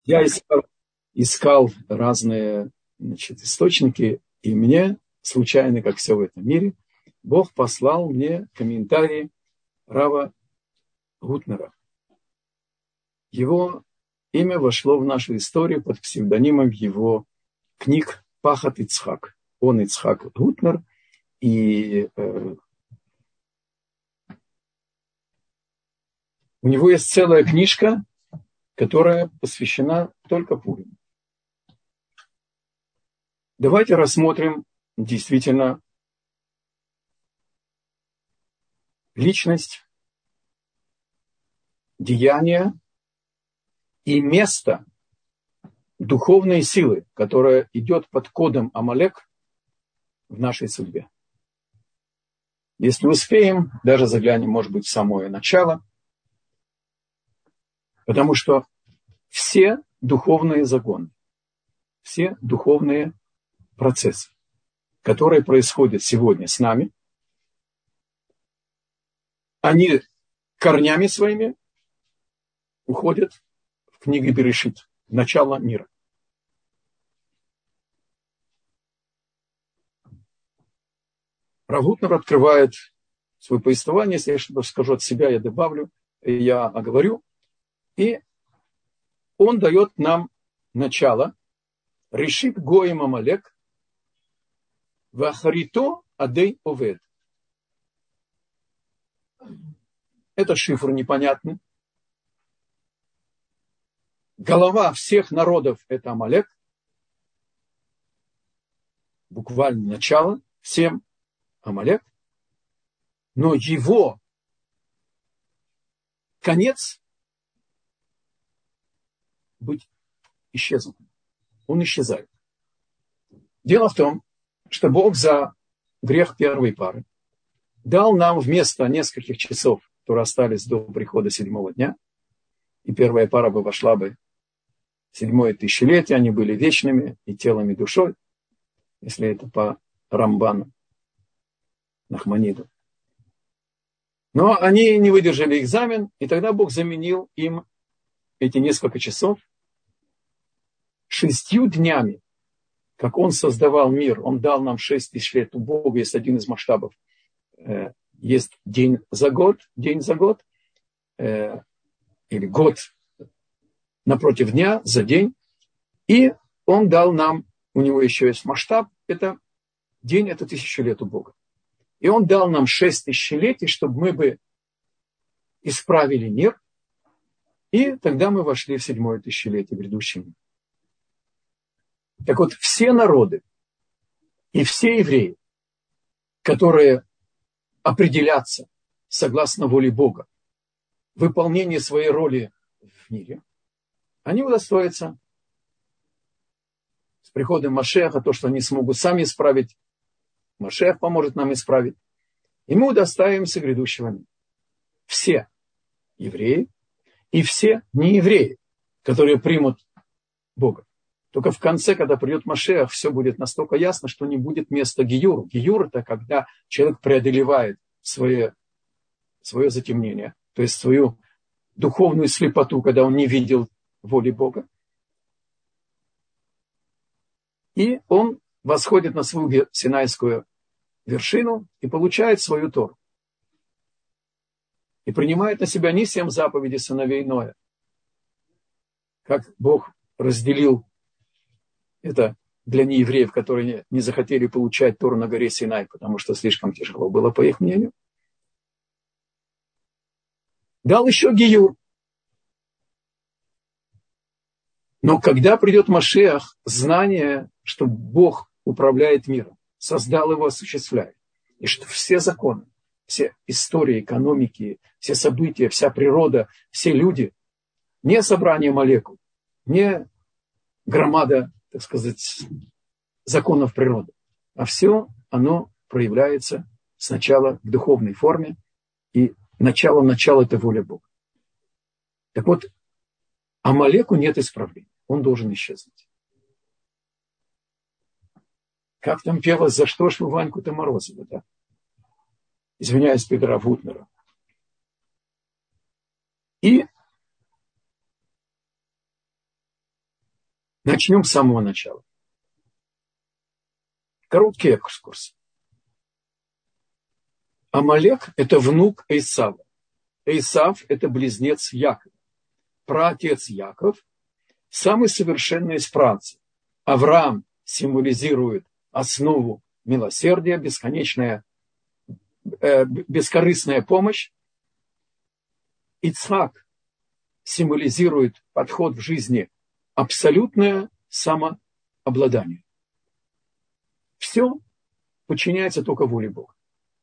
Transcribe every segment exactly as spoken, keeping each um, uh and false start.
Я искал, искал разные, значит, источники, и мне, случайно, как все в этом мире, Бог послал мне комментарий Рава Гутнера. Его имя вошло в нашу историю под псевдонимом его книг «Пахат Ицхак». Он Ицхак Гутнер, и э, у него есть целая книжка, которая посвящена только Пуриму. Давайте рассмотрим действительно личность, деяния и место духовной силы, которая идет под кодом Амалек в нашей судьбе. Если успеем, даже заглянем, может быть, в самое начало, потому что все духовные законы, все духовные процессы, которые происходят сегодня с нами, они корнями своими уходят в книгу Берешит, в начало мира. Рав Гутнер открывает свое повествование, если я что-то скажу от себя, я добавлю, я оговорю, и он дает нам начало. Решит гоим Амалек вахарито адей овед. Это шифр непонятный. Голова всех народов – это Амалек. Буквально начало всем Амалек. Но его конец быть исчезнутым. Он исчезает. Дело в том, что Бог за грех первой пары дал нам вместо нескольких часов, которые остались до прихода седьмого дня, и первая пара бы вошла бы в седьмое тысячелетие, они были вечными и телом, и душой, если это по Рамбану, Нахманиду. Но они не выдержали экзамен, и тогда Бог заменил им эти несколько часов шестью днями. Как Он создавал мир, Он дал нам шесть тысяч лет. У Бога есть один из масштабов. Есть день за год, день за год, или год напротив дня, за день. И Он дал нам, у Него еще есть масштаб, это день, это тысячу лет у Бога. И Он дал нам шесть тысячелетий, чтобы мы бы исправили мир, и тогда мы вошли в седьмое тысячелетие грядущего мира. Так вот, все народы и все евреи, которые определятся согласно воле Бога в выполнении своей роли в мире, они удостоятся с приходом Машеха то, что они смогут сами исправить. Машех поможет нам исправить. И мы удостоимся грядущего мира. Все евреи и все неевреи, которые примут Бога. Только в конце, когда придет Машех, все будет настолько ясно, что не будет места гиюру. Гиюр – это когда человек преодолевает свое, свое затемнение, то есть свою духовную слепоту, когда он не видел воли Бога. И он восходит на свою синайскую вершину и получает свою Тору. И принимает на себя не семь заповедей сыновей Ноя. Как Бог разделил это для неевреев, которые не захотели получать Тору на горе Синай, потому что слишком тяжело было, по их мнению. Дал еще гиюр. Но когда придет Машиах, знание, что Бог управляет миром, создал его, осуществляет, и что все законы, все истории, экономики, все события, вся природа, все люди, не собрание молекул, не громада, так сказать, законов природы, а все оно проявляется сначала в духовной форме, и начало-начало – это воля Бога. Так вот, Амалеку нет исправления, он должен исчезнуть. Как там пелось, за что ж вы Ваньку-то Морозова, да? Извиняюсь, Петра Гутнера. И Начнем с самого начала. Короткий экскурс. Амалек – это внук Эйсава. Эйсав – это близнец Якова. Праотец Яков – самый совершенный из праотцев. Авраам символизирует основу милосердия, бесконечная, э, бескорыстная помощь. Ицхак символизирует подход в жизни абсолютное самообладание. Все подчиняется только воле Бога.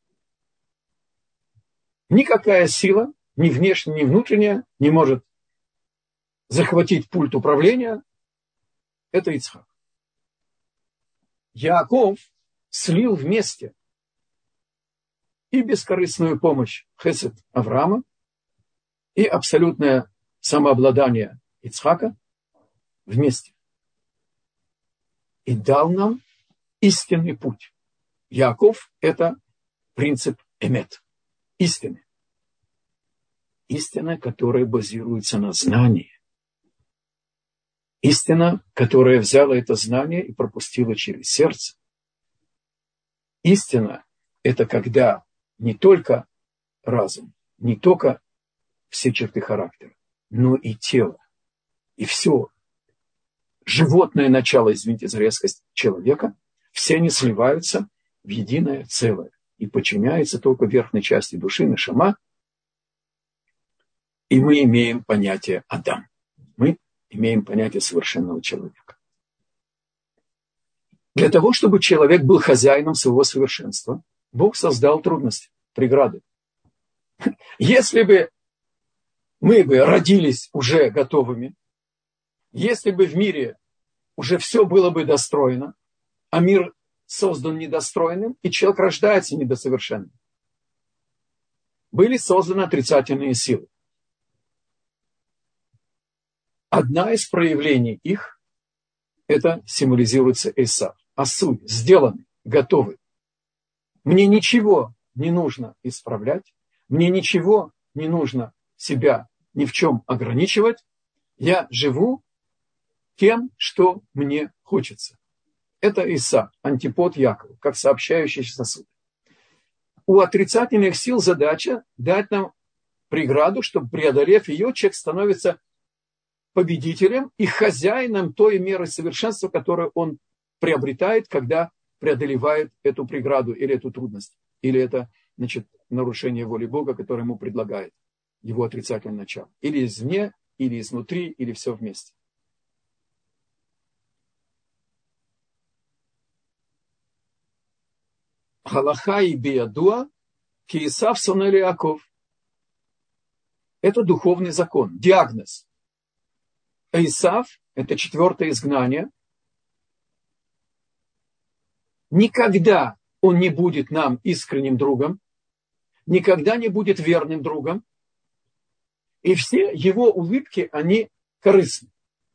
Никакая сила, ни внешняя, ни внутренняя, не может захватить пульт управления. Это Ицхак. Яаков слил вместе и бескорыстную помощь хесед Авраама, и абсолютное самообладание Ицхака вместе. И дал нам истинный путь. Яаков – это принцип эмет. Истины. Истина, которая базируется на знании. Истина, которая взяла это знание и пропустила через сердце. Истина – это когда не только разум, не только все черты характера, но и тело, и все животное начало, извините за резкость, человека, все они сливаются в единое целое и подчиняются только верхней части души, нешама, и мы имеем понятие Адам. Мы имеем понятие совершенного человека. Для того, чтобы человек был хозяином своего совершенства, Бог создал трудности, преграды. Если бы мы бы родились уже готовыми, если бы в мире уже все было бы достроено, а мир создан недостроенным, и человек рождается недосовершенным, были созданы отрицательные силы. Одна из проявлений их, это символизируется Эйсав. Асуй, сделанный, готовый. Мне ничего не нужно исправлять, мне ничего не нужно себя ни в чем ограничивать. Я живу тем, что мне хочется. Это Исав, антипод Якова, как сообщающийся сосуд. У отрицательных сил задача дать нам преграду, чтобы, преодолев ее, человек становится победителем и хозяином той меры совершенства, которую он приобретает, когда преодолевает эту преграду или эту трудность, или это, значит, нарушение воли Бога, которое ему предлагает его отрицательное начало. Или извне, или изнутри, или все вместе. Галаха и биядуа ки Исав сонель Яаков. Это духовный закон, диагноз. Исав – это четвертое изгнание. Никогда он не будет нам искренним другом, никогда не будет верным другом, и все его улыбки, они корыстны.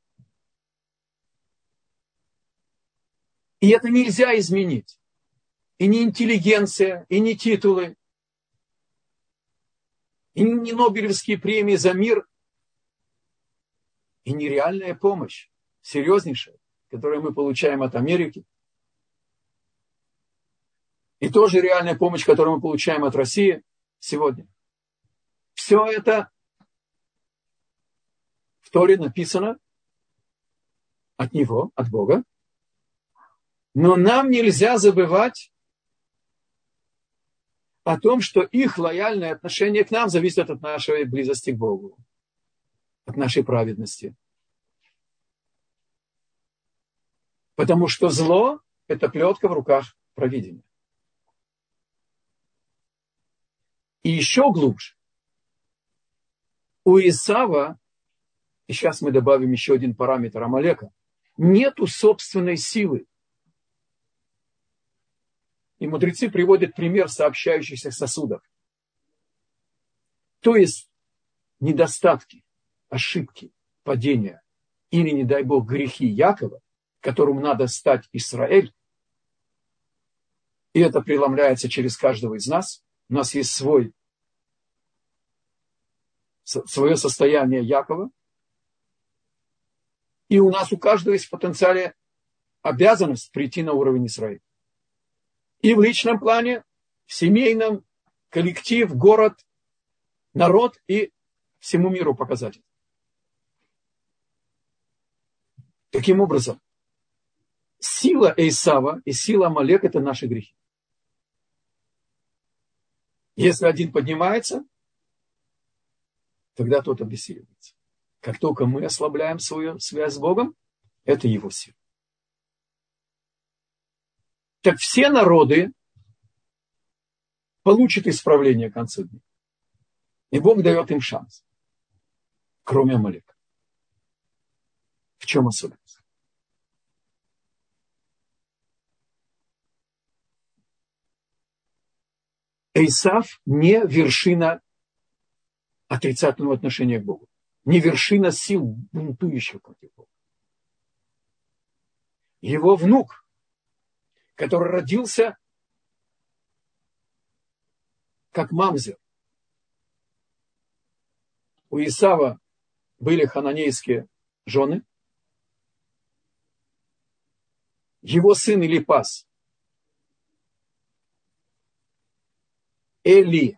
И это нельзя изменить. И не интеллигенция, и не титулы, и не Нобелевские премии за мир, и не реальная помощь, серьезнейшая, которую мы получаем от Америки, и тоже реальная помощь, которую мы получаем от России сегодня. Все это в Торе написано от Него, от Бога. Но нам нельзя забывать о том, что их лояльное отношение к нам зависит от нашей близости к Богу, от нашей праведности. Потому что зло – это плетка в руках провидения. И еще глубже. У Исава, и сейчас мы добавим еще один параметр Амалека, нету собственной силы. И мудрецы приводят пример сообщающихся сосудов. То есть недостатки, ошибки, падения или, не дай Бог, грехи Якова, которому надо стать Израиль, и это преломляется через каждого из нас. У нас есть свой, свое состояние Якова. И у нас у каждого есть в потенциале обязанность прийти на уровень Израиля. И в личном плане, в семейном, коллектив, город, народ и всему миру показать. Таким образом, сила Эйсава и сила Амалека – это наши грехи. Если один поднимается, тогда тот обессиливается. Как только мы ослабляем свою связь с Богом, это его сила. Так все народы получат исправление к концу дня. И Бог дает им шанс. Кроме Амалека. В чем особенность? Эйсав не вершина отрицательного отношения к Богу. Не вершина сил, бунтующих против Бога. Его внук, который родился как мамзер. У Исава были хананейские жены. Его сын Элипас, Эли,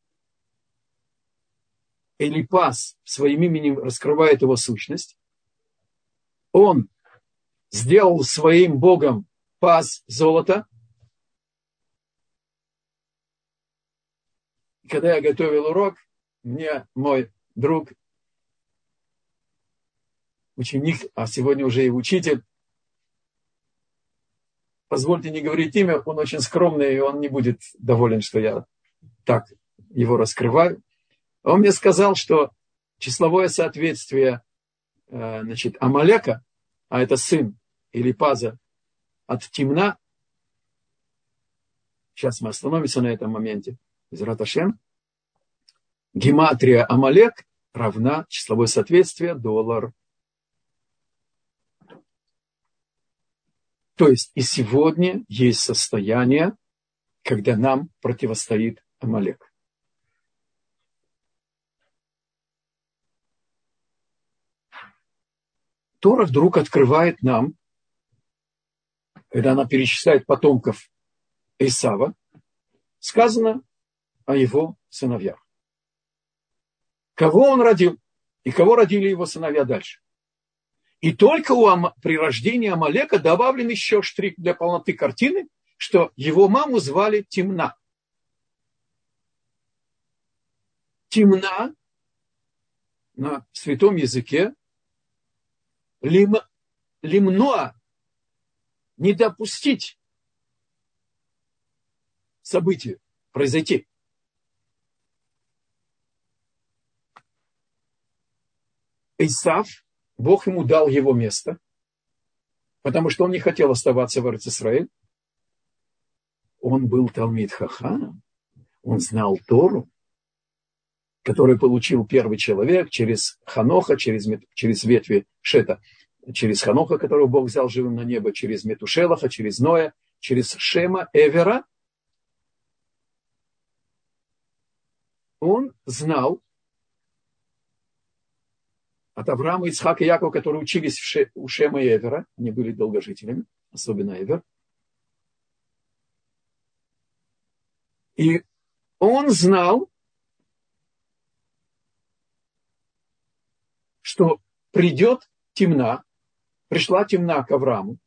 Элипас своим именем раскрывает его сущность. Он сделал своим богом паз золота. И когда я готовил урок, мне мой друг, ученик, а сегодня уже и учитель, позвольте не говорить имя, он очень скромный, и он не будет доволен, что я так его раскрываю. Он мне сказал, что числовое соответствие значит, Амалека, а это сын Элипаза от Тимна, сейчас мы остановимся на этом моменте, Израт Ашем, гематрия Амалек равна числовое соответствие доллар. То есть и сегодня есть состояние, когда нам противостоит Амалек. Тора вдруг открывает нам, когда она перечисляет потомков Эйсава, сказано о его сыновьях. Кого он родил и кого родили его сыновья дальше. И только у Ам... при рождении Амалека добавлен еще штрих для полноты картины, что его маму звали Тимна. Тимна на святом языке лим... лимноа, не допустить событию произойти. Эйсав, Бог ему дал его место, потому что он не хотел оставаться в Эрец-Исраэль. Он был Талмид Хахам, он знал Тору, которую получил первый человек через Ханоха, через, через ветви Шета, через Ханоха, которого Бог взял живым на небо, через Метушелаха, через Ноя, через Шема, Эвера. Он знал от Авраама, Ицхака и Якова, которые учились в Ше, у Шема и Эвера, они были долгожителями, особенно Эвер. И он знал, что придет Тимна, пришла Тимна к Аврааму,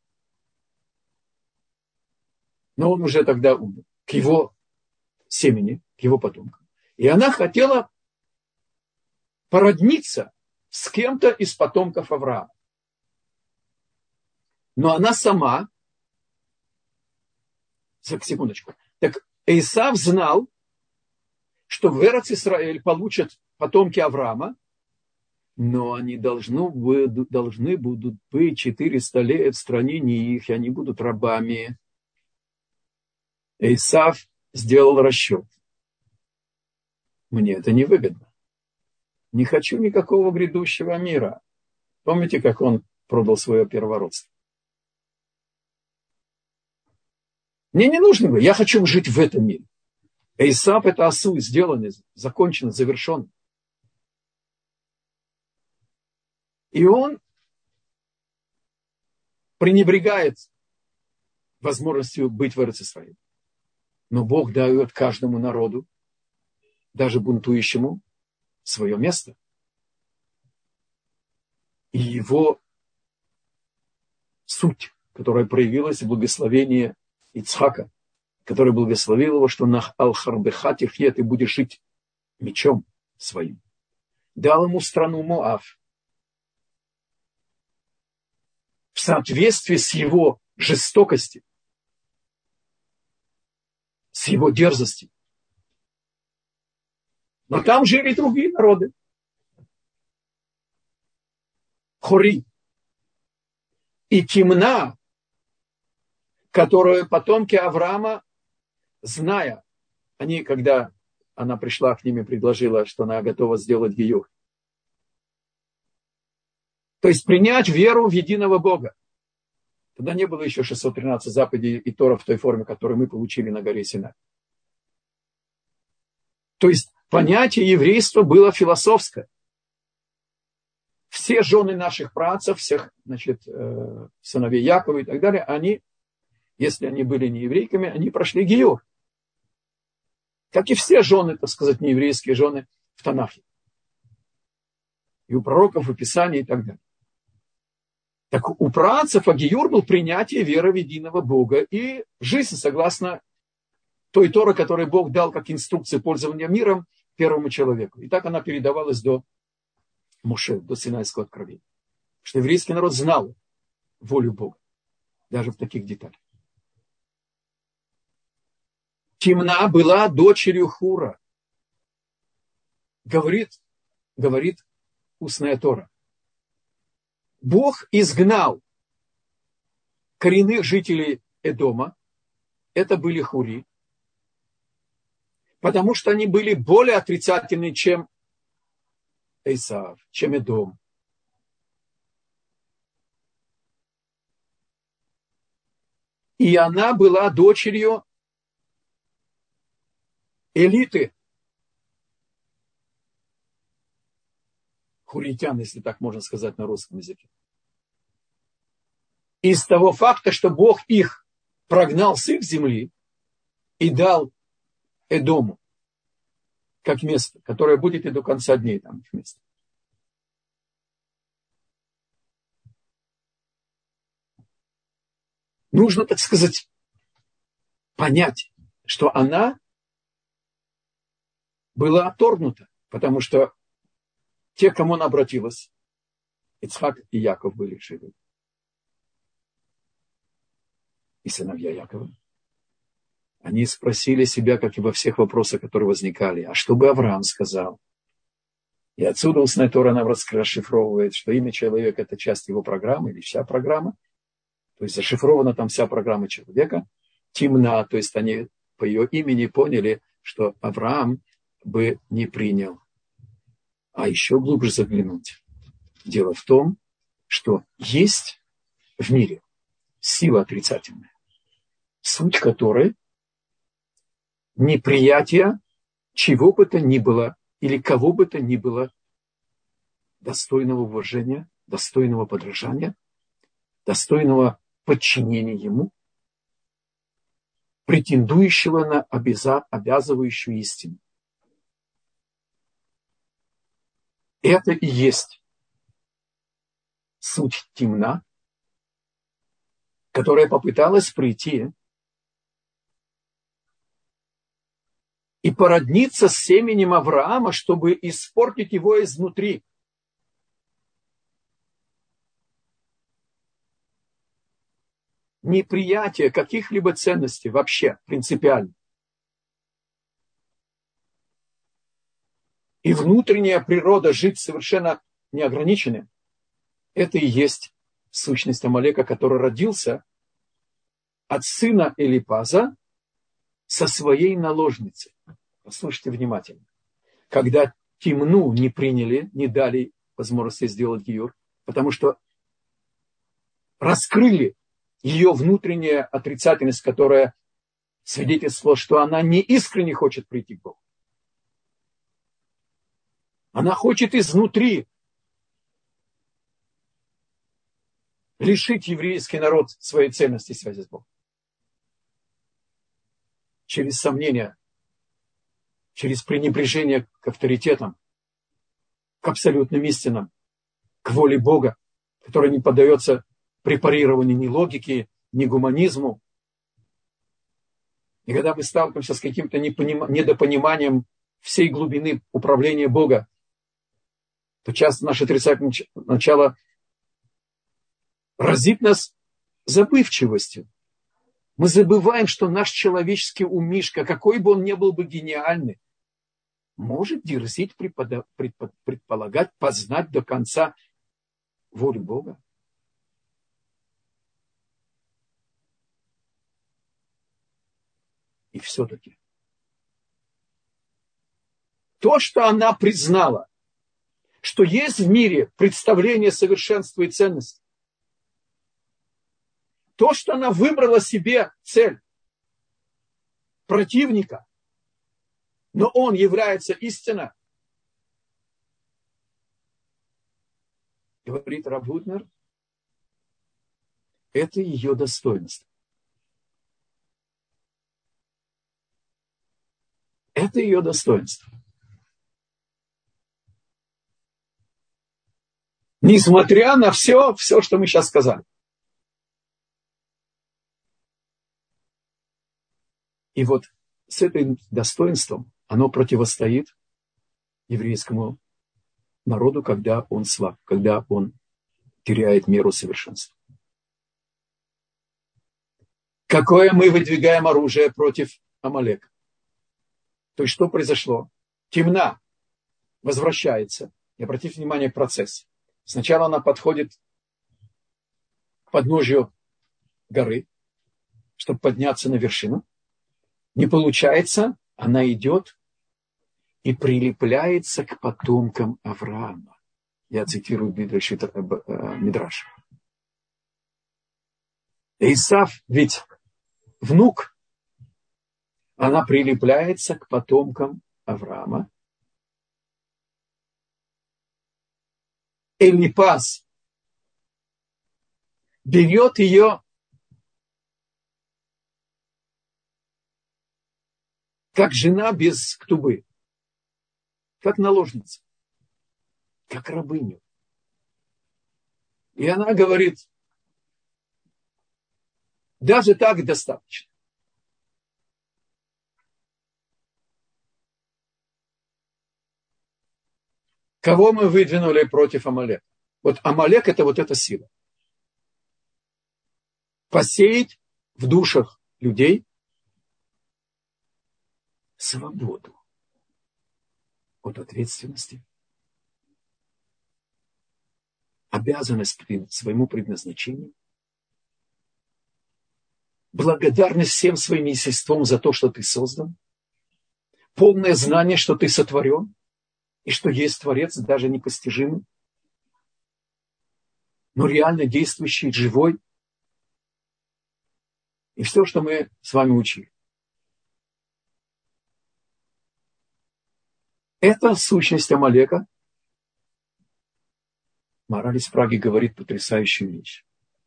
но он уже тогда умер, к его семени, к его потомкам. И она хотела породниться с кем-то из потомков Авраама. Но она сама, секундочку, так Эйсав знал, что в Эрец-Исраэль получат потомки Авраама, но они должны, должны будут быть четыреста лет в стране не их, и они будут рабами. Эйсав сделал расчет. Мне это невыгодно. Не хочу никакого грядущего мира. Помните, как он продал свое первородство? Мне не нужно, я хочу жить в этом мире. Эйсав это асу, сделано, закончено, завершено. И он пренебрегает возможностью быть в Эрец-Исраэле. Но Бог дает каждому народу, даже бунтующему, свое место. И его суть, которая проявилась в благословении Ицхака, который благословил его, что на Ал-Харбеха Тихье ты будешь жить мечом своим. Дал ему страну Моав. В соответствии с его жестокостью, с его дерзостью. Но там жили другие народы. Хори. И Тимна, которую потомки Авраама, зная, они, когда она пришла к ним и предложила, что она готова сделать гиюр. То есть принять веру в единого Бога. Тогда не было еще шестьсот тринадцать заповедей и Тора в той форме, которую мы получили на горе Синай. То есть понятие еврейства было философское. Все жены наших працев, всех, значит, сыновей Якова и так далее, они, если они были не еврейками, они прошли гиюр. Как и все жены, так сказать, нееврейские жены в Танахе. И у пророков, и Писании и так далее. Так у працев агиюр был принятие веры в единого Бога и жизнь согласно той Торы, которую Бог дал как инструкцию пользования миром первому человеку. И так она передавалась до Моше, до Синайского откровения. Что еврейский народ знал волю Бога, даже в таких деталях. Тимна была дочерью Хура. Говорит, говорит устная Тора. Бог изгнал коренных жителей Эдома, это были хури, потому что они были более отрицательны, чем Эйсав, чем Эдом. И она была дочерью элиты хуритян, если так можно сказать на русском языке. Из того факта, что Бог их прогнал с их земли и дал Эдому как место, которое будет и до конца дней там их место. Нужно, так сказать, понять, что она была отторгнута, потому что те, к кому она обратилась, Ицхак и Яков были живы. И сыновья Якова. Они спросили себя, как и во всех вопросах, которые возникали, а что бы Авраам сказал? И отсюда устная Тора нам расшифровывает, что имя человека – это часть его программы или вся программа. То есть зашифрована там вся программа человека. Тимна, то есть они по ее имени поняли, что Авраам бы не принял. А еще глубже заглянуть. Дело в том, что есть в мире сила отрицательная, суть которой неприятие чего бы то ни было или кого бы то ни было достойного уважения, достойного подражания, достойного подчинения ему, претендующего на обяза- обязывающую истину. Это и есть суть Тимна, которая попыталась прийти и породниться с семенем Авраама, чтобы испортить его изнутри. Неприятие каких-либо ценностей вообще принципиально. И внутренняя природа жить совершенно неограниченным, это и есть сущность Амалека, который родился от сына Элипаза со своей наложницей. Послушайте внимательно. Когда Тимну не приняли, не дали возможности сделать гиюр, потому что раскрыли ее внутренняя отрицательность, которая свидетельствовала, что она не искренне хочет прийти к Богу. Она хочет изнутри лишить еврейский народ своей ценности и связи с Богом. Через сомнения, через пренебрежение к авторитетам, к абсолютным истинам, к воле Бога, которая не поддается препарированию ни логике, ни гуманизму. И когда мы сталкиваемся с каким-то недопониманием всей глубины управления Бога, то часто наше отрицательное начало разит нас забывчивостью. Мы забываем, что наш человеческий умишка, какой бы он ни был бы гениальный, может дерзить, предпода- предпо- предполагать, познать до конца волю Бога. И все-таки то, что она признала, что есть в мире представление совершенства и ценности, то, что она выбрала себе цель противника, но он является истиной, говорит Рав Гутнер, это ее достоинство. Это ее достоинство. Несмотря на все, все, что мы сейчас сказали. И вот с этим достоинством оно противостоит еврейскому народу, когда он слаб, когда он теряет меру совершенства. Какое мы выдвигаем оружие против Амалека? То есть что произошло? Темна возвращается. И обратите внимание к процессу. Сначала она подходит к подножию горы, чтобы подняться на вершину. Не получается, она идет и прилепляется к потомкам Авраама. Я цитирую Мидраш. Исав ведь внук, она прилепляется к потомкам Авраама. Элипаз берет ее как жена без ктубы, как наложница, как рабыню. И она говорит, даже так достаточно. Кого мы выдвинули против Амалека? Вот Амалек – это вот эта сила. Посеять в душах людей свободу от ответственности, обязанность к своему предназначению, благодарность всем своим естеством за то, что ты создан, полное знание, что ты сотворен, и что есть Творец, даже непостижимый, но реально действующий, живой. И все, что мы с вами учили. Это сущность Амалека. Мораль из Праги говорит потрясающую вещь.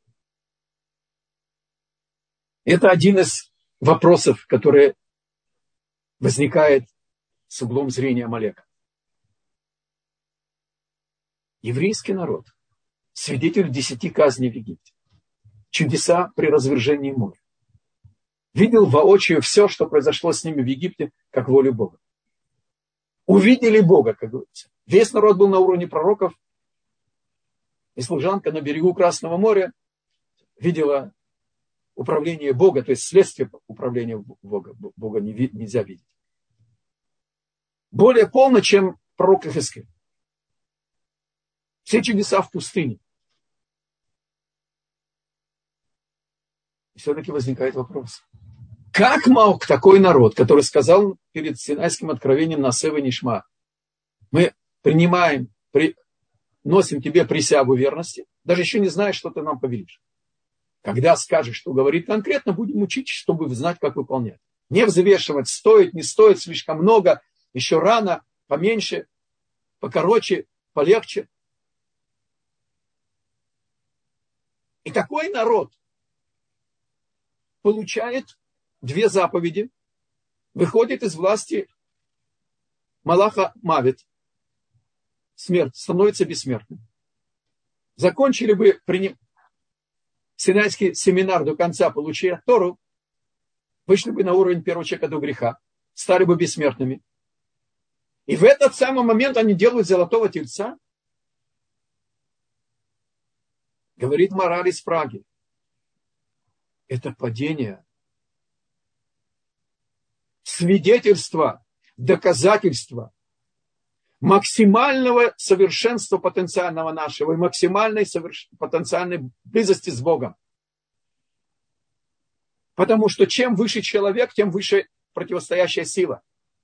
Это один из вопросов, который возникает с углом зрения Амалека. Еврейский народ, свидетель десяти казней в Египте, чудеса при развержении моря, видел воочию все, что произошло с ними в Египте, как волю Бога. Увидели Бога, как говорится. Весь народ был на уровне пророков, и служанка на берегу Красного моря видела управление Бога, то есть следствие управления Бога. Бога нельзя видеть. Более полно, чем пророк Ихескель. Все чудеса в пустыне. И все-таки возникает вопрос. Как мог такой народ, который сказал перед Синайским откровением Насева Нишма, мы принимаем, при, носим тебе присягу верности, даже еще не зная, что ты нам повелишь. Когда скажешь, что говорит конкретно, будем учить, чтобы знать, как выполнять. Не взвешивать, стоит, не стоит, слишком много, еще рано, поменьше, покороче, полегче. И такой народ получает две заповеди, выходит из власти Малаха Мавит, смерть, становится бессмертным. Закончили бы приним... Синайский семинар до конца, получая Тору, вышли бы на уровень первого человека до греха, стали бы бессмертными. И в этот самый момент они делают золотого тельца. Говорит Мораль из Праги. Это падение. Свидетельство, доказательство максимального совершенства потенциального нашего и максимальной соверш... потенциальной близости с Богом. Потому что чем выше человек, тем выше противостоящая сила.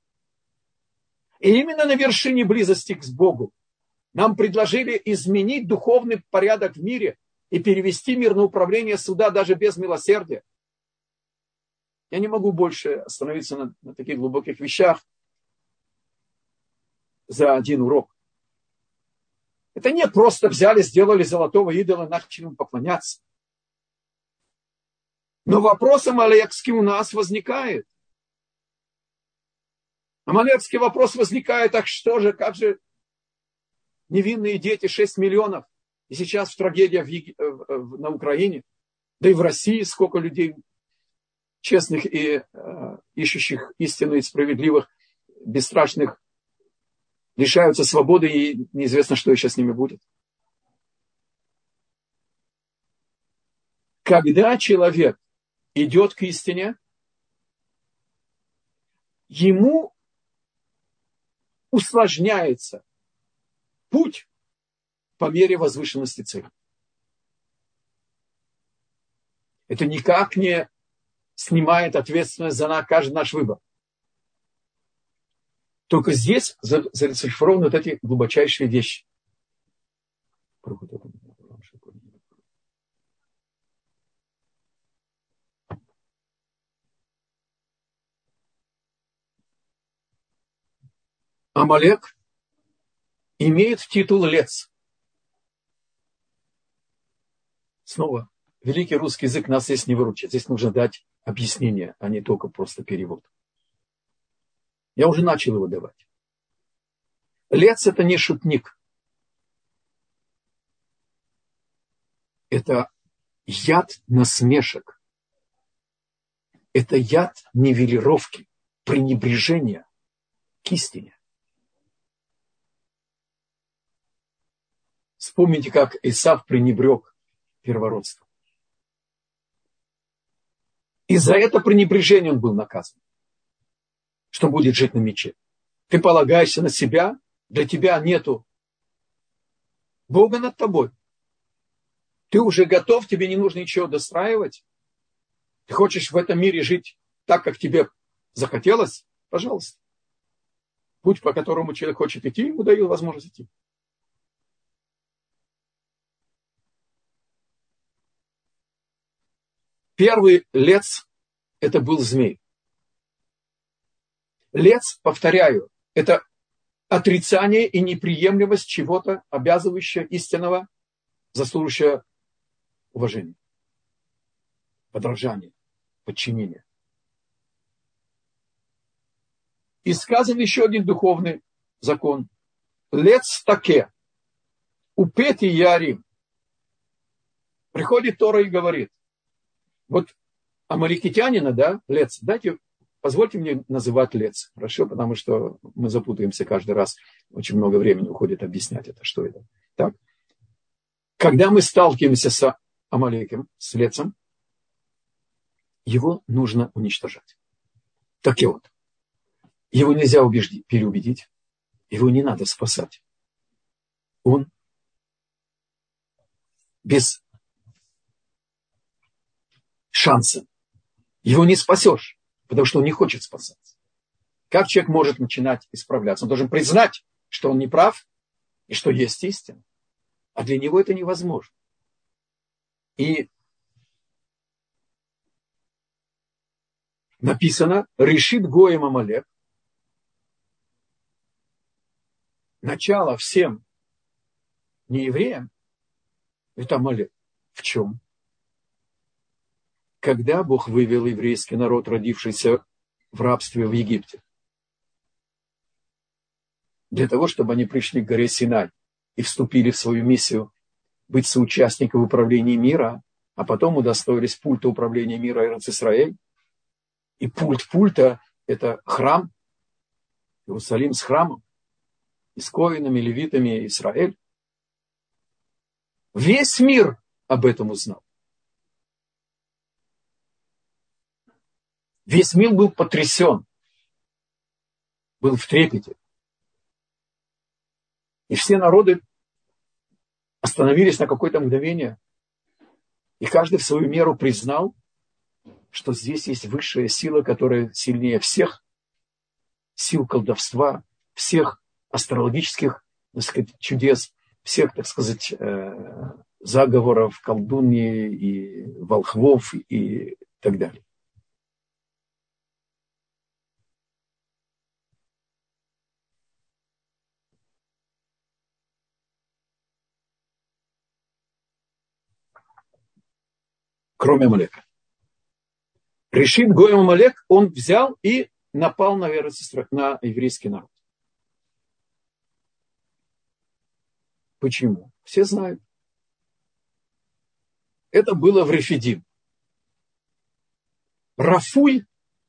И именно на вершине близости к Богу нам предложили изменить духовный порядок в мире и перевести мир на управление суда даже без милосердия. Я не могу больше остановиться на, на таких глубоких вещах за один урок. Это не просто взяли, сделали золотого идола, начали ему поклоняться. Но вопрос амалекский у нас возникает. Амалекский вопрос возникает, так что же, как же невинные дети, шесть миллионов, и сейчас в трагедии в Ег... на Украине, да и в России сколько людей честных и э, ищущих истину и справедливых, бесстрашных, лишаются свободы, и неизвестно, что еще с ними будет. Когда человек идет к истине, ему усложняется путь по мере возвышенности цели. Это никак не снимает ответственность за каждый наш выбор. Только здесь зашифрованы вот эти глубочайшие вещи. Амалек имеет титул лец. Снова, великий русский язык нас здесь не выручит. Здесь нужно дать объяснение, а не только просто перевод. Я уже начал его давать. Лец – это не шутник. Это яд насмешек. Это яд нивелировки, пренебрежения к истине. Вспомните, как Исав пренебрег первородством. И за это пренебрежение он был наказан. Что будет жить на мече. Ты полагаешься на себя, для тебя нету Бога над тобой. Ты уже готов, тебе не нужно ничего достраивать. Ты хочешь в этом мире жить так, как тебе захотелось? Пожалуйста. Путь, по которому человек хочет идти, ему дают возможность идти. Первый лец – это был змей. Лец, повторяю, это отрицание и неприемлемость чего-то, обязывающего истинного, заслуживающего уважения, подражания, подчинения. И сказан еще один духовный закон. Лец таке, упети ярим. Приходит Тора и говорит, вот амаликитянина, да, лец, дайте, позвольте мне называть лец, хорошо, потому что мы запутаемся каждый раз, очень много времени уходит объяснять это, что это. Так? Когда мы сталкиваемся с Амалеком, с лецем, его нужно уничтожать. Так и вот. Его нельзя убеждить, переубедить, его не надо спасать. Он без шанса. Его не спасешь, потому что он не хочет спасаться. Как человек может начинать исправляться? Он должен признать, что он не прав и что есть истина. А для него это невозможно. И написано, решит Гоем Амалек, начало всем неевреям, это Амалек. В чем? Когда Бог вывел еврейский народ, родившийся в рабстве в Египте? Для того, чтобы они пришли к горе Синай и вступили в свою миссию быть соучастниками в управлении мира, а потом удостоились пульта управления мира Эрец-Исраэль. И пульт пульта – это храм, Иерусалим с храмом, и с коинами, левитами Израиль. Весь мир об этом узнал. Весь мир был потрясен, был в трепете. И все народы остановились на какое-то мгновение, и каждый в свою меру признал, что здесь есть высшая сила, которая сильнее всех сил колдовства, всех астрологических, так сказать, чудес, всех, так сказать, заговоров, колдуньи и волхвов и так далее. Кроме Амалека. Решит Гоем Амалек, он взял и напал на, на еврейский народ. Почему? Все знают. Это было в Рефидим. Рафуй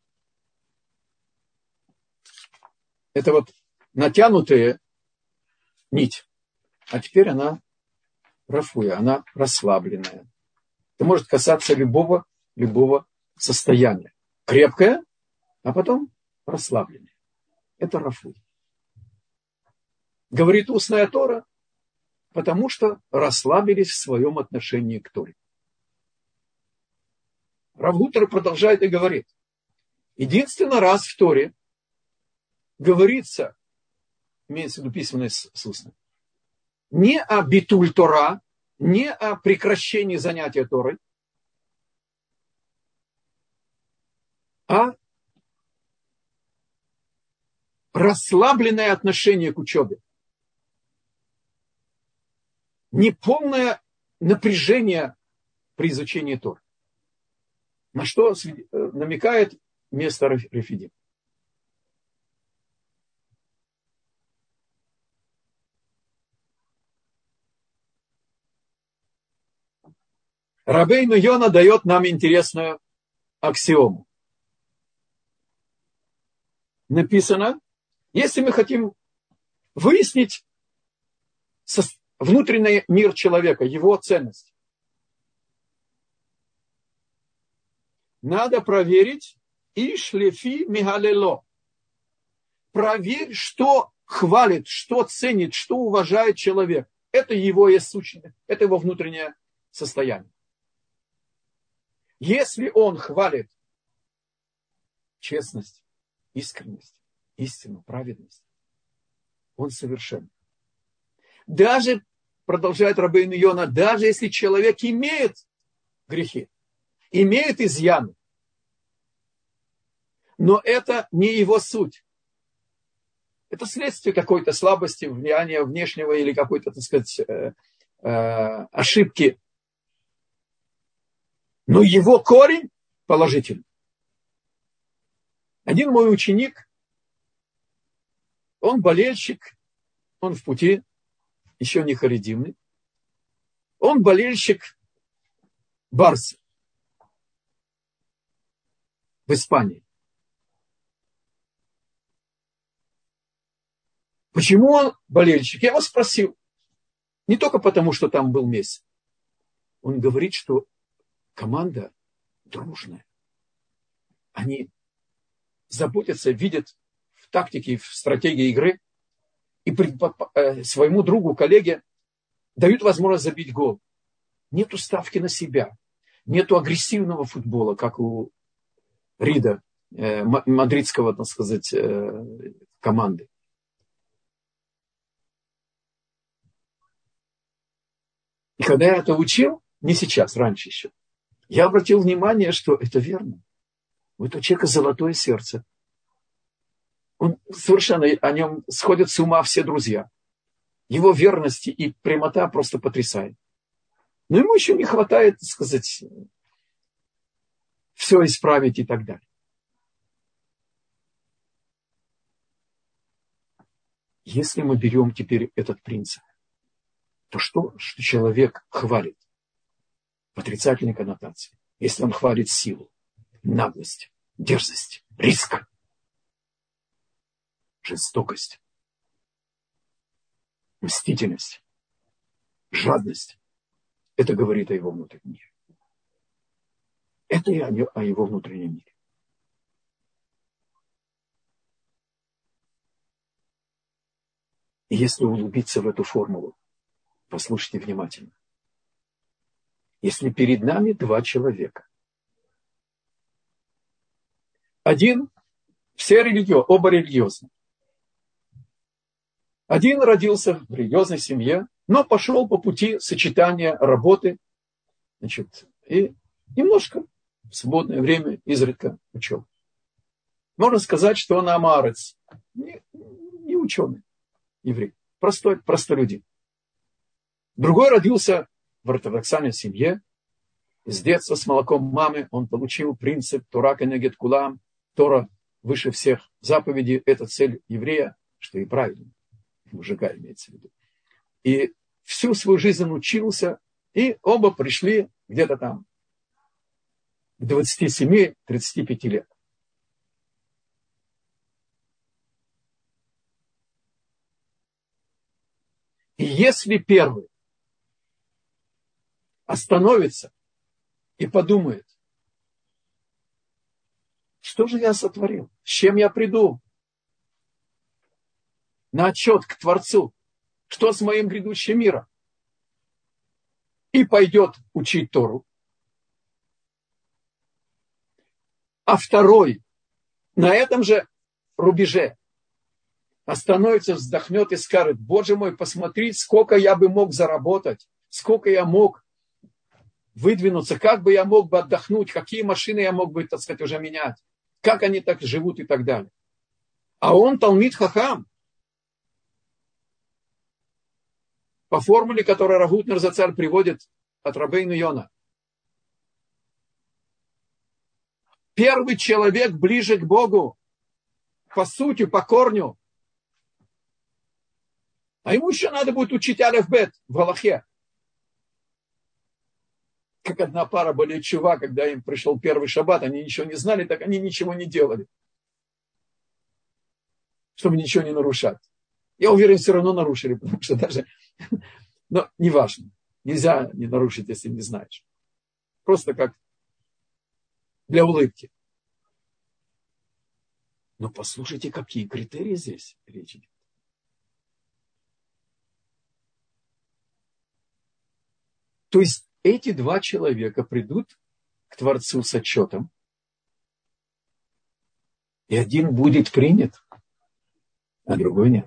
– это вот натянутая нить. А теперь она рафуя, она расслабленная. Это может касаться любого, любого состояния. Крепкое, а потом расслабленное. Это рафуй. Говорит устная Тора, потому что расслабились в своем отношении к Торе. Рав Гутер продолжает и говорит. Единственный раз в Торе говорится, имеется в виду письменное с устным, не о битуль Тора, не о прекращении занятия Торой, а расслабленное отношение к учебе. Неполное напряжение при изучении Торы. На что намекает место Рефидим. Рабейну Йона дает нам интересную аксиому. Написано, если мы хотим выяснить внутренний мир человека, его ценность, надо проверить ишлефи мигалело. Проверь, что хвалит, что ценит, что уважает человек. Это его есть сущность, это его внутреннее состояние. Если он хвалит честность, искренность, истину, праведность, он совершен. Даже, продолжает Рабейну Йона, даже если человек имеет грехи, имеет изъяны, но это не его суть. Это следствие какой-то слабости, влияния внешнего или какой-то, так сказать, э, э, ошибки. Но его корень положительный. Один мой ученик, он болельщик, он в пути, еще не харидимный. Он болельщик Барса в Испании. Почему он болельщик? Я его спросил. Не только потому, что там был Месси. Он говорит, что команда дружная. Они заботятся, видят в тактике, в стратегии игры и своему другу, коллеге дают возможность забить гол. Нету ставки на себя. Нету агрессивного футбола, как у Рида, э, мадридского, так сказать, э, команды. И когда я это учил, не сейчас, раньше еще, я обратил внимание, что это верно. У этого человека золотое сердце. Он совершенно, о нем сходят с ума все друзья. Его верность и прямота просто потрясает. Но ему еще не хватает, так сказать, все исправить и так далее. Если мы берем теперь этот принцип, то что, что человек хвалит в отрицательной коннотации? Если он хвалит силу, наглость, дерзость, риск, жестокость, мстительность, жадность, это говорит о его внутреннем мире. Это и о его внутреннем мире. И если углубиться в эту формулу, послушайте внимательно. Если перед нами два человека, один, все религиозны, оба религиозны. Один родился в религиозной семье, но пошел по пути сочетания работы, значит, и немножко в свободное время изредка учил. Можно сказать, что он амарец, не, не ученый еврей, простой, простолюдин. Другой родился в ортодоксальной семье. С детства с молоком мамы он получил принцип Тора кенегед кулам. Тора выше всех заповедей. Это цель еврея, что и правильно. Мужика имеется в виду. И всю свою жизнь он учился. И оба пришли где-то там к двадцати семи - тридцати пяти лет. И если первый остановится и подумает, что же я сотворил, с чем я приду на отчет к Творцу, что с моим грядущим миром, и пойдет учить Тору, а второй на этом же рубеже остановится, вздохнет и скажет: Боже мой, посмотри, сколько я бы мог заработать, сколько я мог выдвинуться, как бы я мог бы отдохнуть, какие машины я мог бы, так сказать, уже менять, как они так живут и так далее. А он талмид хахам. По формуле, которую Рав Гутнер Зацаль приводит от Рабейну Йона. Первый человек ближе к Богу, по сути, по корню. А ему еще надо будет учить алеф-бет в галахе. Как одна пара более чува, когда им пришел первый шаббат, они ничего не знали, так они ничего не делали, чтобы ничего не нарушать. Я уверен, все равно нарушили, потому что даже... Но неважно. Нельзя не нарушить, если не знаешь. Просто как для улыбки. Но послушайте, какие критерии здесь речь идет. То есть эти два человека придут к Творцу с отчетом, и один будет принят, а другой нет.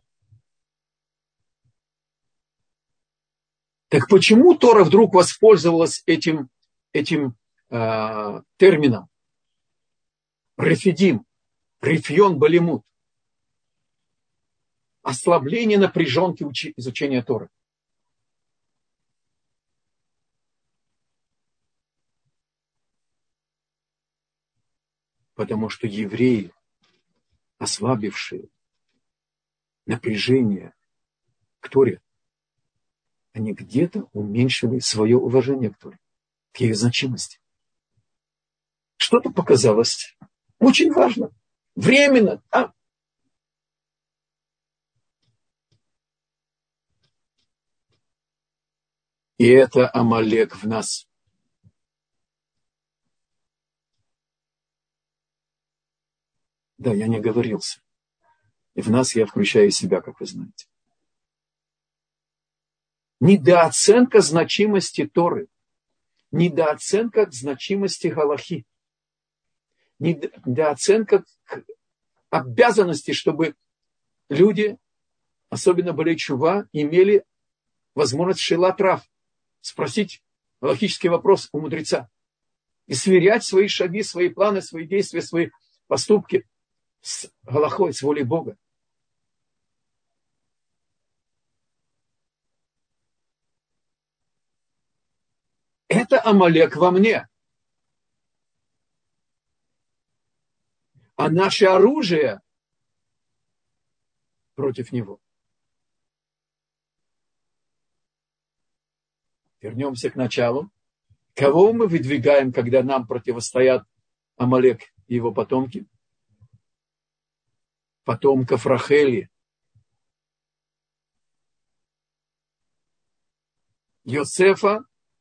Так почему Тора вдруг воспользовалась этим, этим э, термином? Рефидим, рефьон балимут. Ослабление напряженки учи, изучения Торы. Потому что евреи, ослабившие напряжение к Торе, они где-то уменьшили свое уважение к Торе, к ее значимости. Что-то показалось очень важно. Временно. А? И это Амалек в нас. Да, я не оговорился. И в нас я включаю себя, как вы знаете. Недооценка значимости Торы. Недооценка значимости галахи. Недооценка обязанности, чтобы люди, особенно болей чува, имели возможность шилат рав, спросить галахический вопрос у мудреца и сверять свои шаги, свои планы, свои действия, свои поступки с галахой, с волей Бога. Это Амалек во мне. а наше оружие против него. Вернемся к началу. Кого мы выдвигаем, когда нам противостоят Амалек и его потомки? Потомков Рахели. Йосефа.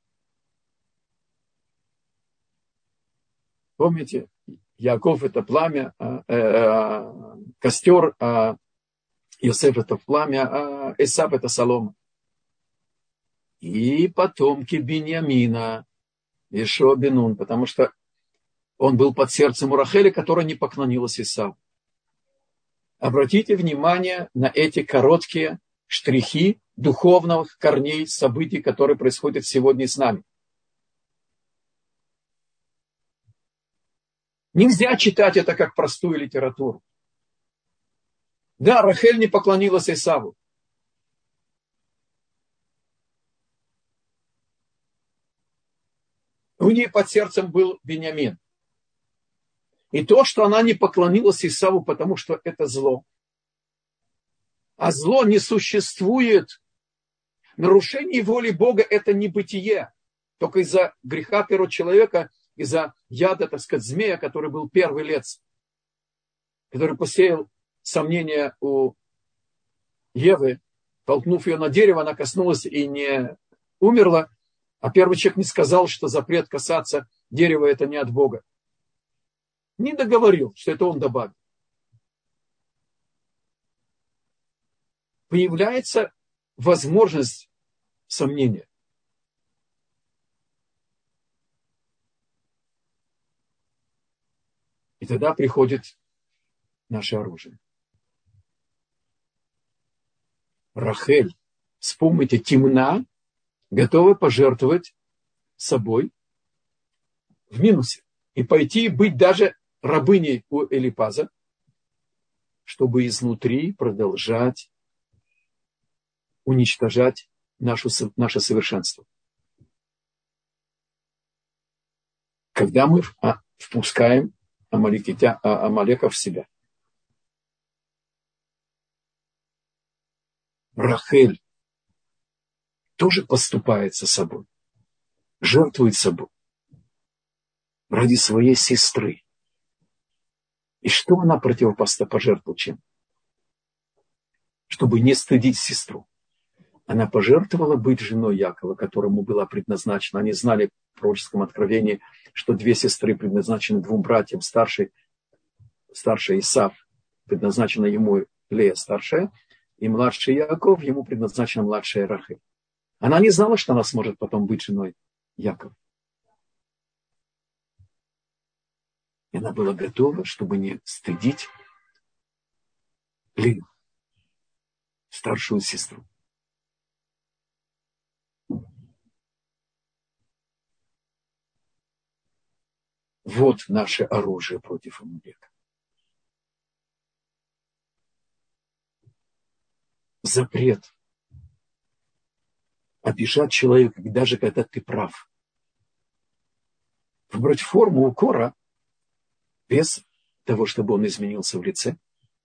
Помните, Яков это пламя, э, э, костер, а Йосеф это пламя, а Эсав это солома. И потомки Биньямина, Ишуа бен Нун, потому что он был под сердцем у Рахели, которая не поклонилась Исаву. Обратите внимание на эти короткие штрихи духовных корней событий, которые происходят сегодня с нами. Нельзя читать это как простую литературу. Да, Рахель не поклонилась Исаву. У нее под сердцем был Биньямин. И то, что она не поклонилась Исаву, потому что это зло. А зло не существует. Нарушение воли Бога – это не бытие. Только из-за греха первого человека, из-за яда, так сказать, змея, который был первый лец, который посеял сомнения у Евы, толкнув ее на дерево, она коснулась и не умерла. А первый человек не сказал, что запрет касаться дерева – это не от Бога. Не договорил, что это он добавил. Появляется возможность сомнения. И тогда приходит наше оружие. Рахель, вспомните, темна, готова пожертвовать собой в минусе и пойти быть даже рабыней у Элифаза, чтобы изнутри продолжать уничтожать нашу, наше совершенство. Когда мы впускаем Амалекитя, Амалека в себя. Рахель тоже поступает со собой, жертвует собой ради своей сестры. И что она противопоставила, пожертвовала чем? Чтобы не стыдить сестру. Она пожертвовала быть женой Якова, которому была предназначена. Они знали в пророческом откровении, что две сестры предназначены двум братьям. Старший, старший Исав предназначена ему Лея старшая, и младший Яков, ему предназначена младшая Рахель. Она не знала, что она сможет потом быть женой Якова. И она была готова, чтобы не стыдить Лею, старшую сестру. Вот наше оружие против Амалека. Запрет обижать человека, даже когда ты прав. Выбрать форму укора без того, чтобы он изменился в лице.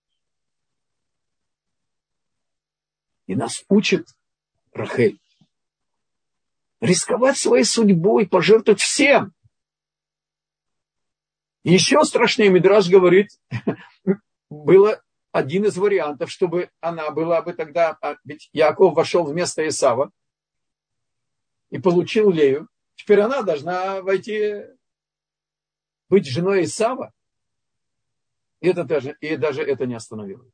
И нас учит Рахель рисковать своей судьбой, пожертвовать всем. Еще страшнее, Мидраш говорит, было один из вариантов, чтобы она была бы тогда, ведь Яков вошел вместо Исава и получил Лею. Теперь она должна войти, быть женой Исава. И, это даже, и даже это не остановило.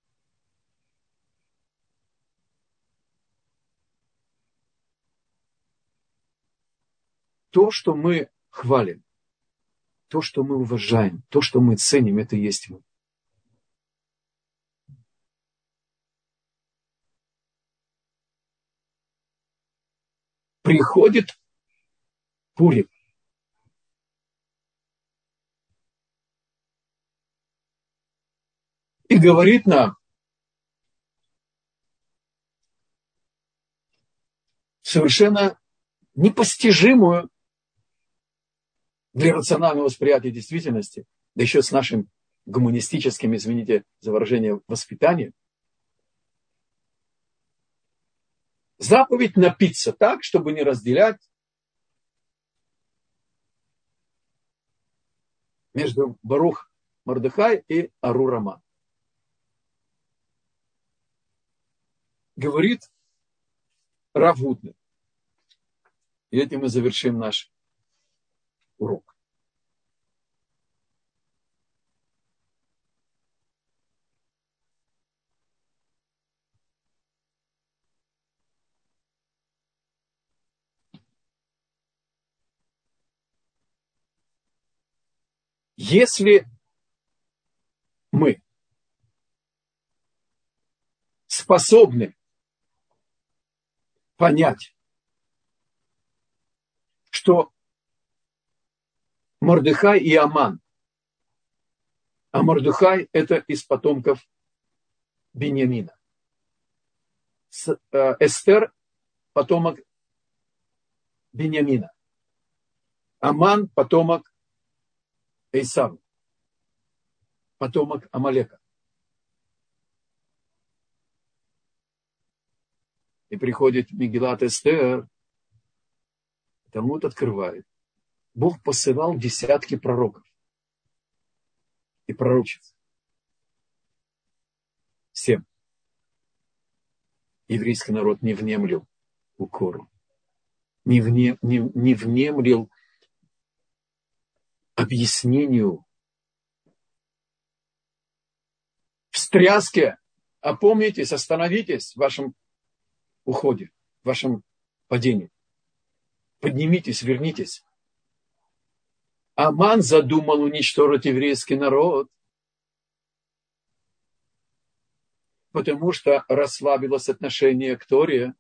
То, что мы хвалим, то, что мы уважаем, то, что мы ценим, это и есть мы. Приходит Пурим. И говорит нам, совершенно непостижимую для рационального восприятия действительности, да еще с нашим гуманистическим, извините за выражение, воспитанием. Заповедь напиться так, чтобы не разделять между Барух Мордехай и Арур Аман. Говорит Рав Гутнер. И этим мы завершим наш урок. Если мы способны понять, что Мордехай и Аман, а Мордехай это из потомков Биньямина, Эстер потомок Биньямина, Аман потомок Эйсава, потомок Амалека. И приходит Мегилат Эстер, Талмуд открывает. Бог посылал десятки пророков и пророчиц. Всем. Еврейский народ не внемлил укору, не, вне, не, не внемлил объяснению. Встряске, опомнитесь, остановитесь в вашем уходе, в вашем падении. Поднимитесь, вернитесь. Аман задумал уничтожить еврейский народ, потому что расслабилось отношение к Торе,